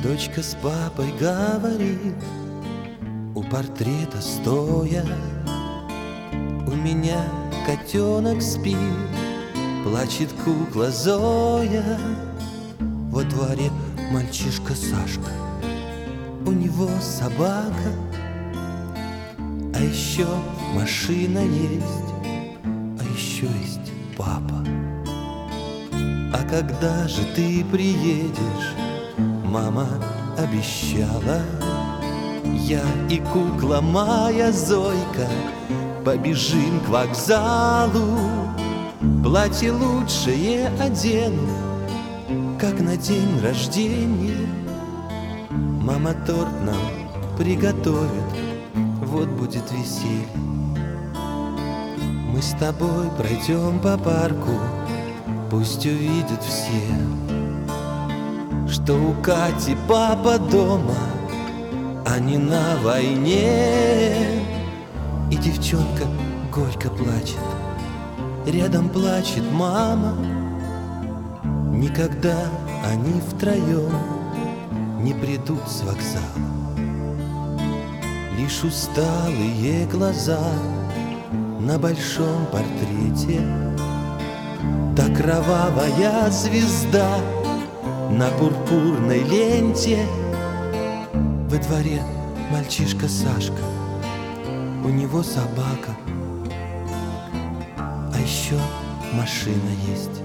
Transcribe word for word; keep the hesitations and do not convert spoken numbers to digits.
Дочка с папой говорит, у портрета стоя: у меня котенок спит, плачет кукла Зоя. Во дворе мальчишка Сашка, у него собака, а еще машина есть, а еще есть папа. А когда же ты приедешь? Мама обещала. Я и кукла моя Зойка побежим к вокзалу, платье лучшее одену, как на день рождения. Мама торт нам приготовит, вот будет веселье. Мы с тобой пройдем по парку, пусть увидят все, что у Кати папа дома, а не на войне. И девчонка горько плачет, рядом плачет мама. Никогда они втроем не придут с вокзала. Лишь усталые глаза на большом портрете, та кровавая звезда на пурпурной ленте. Во дворе мальчишка Сашка, у него собака, а еще машина есть.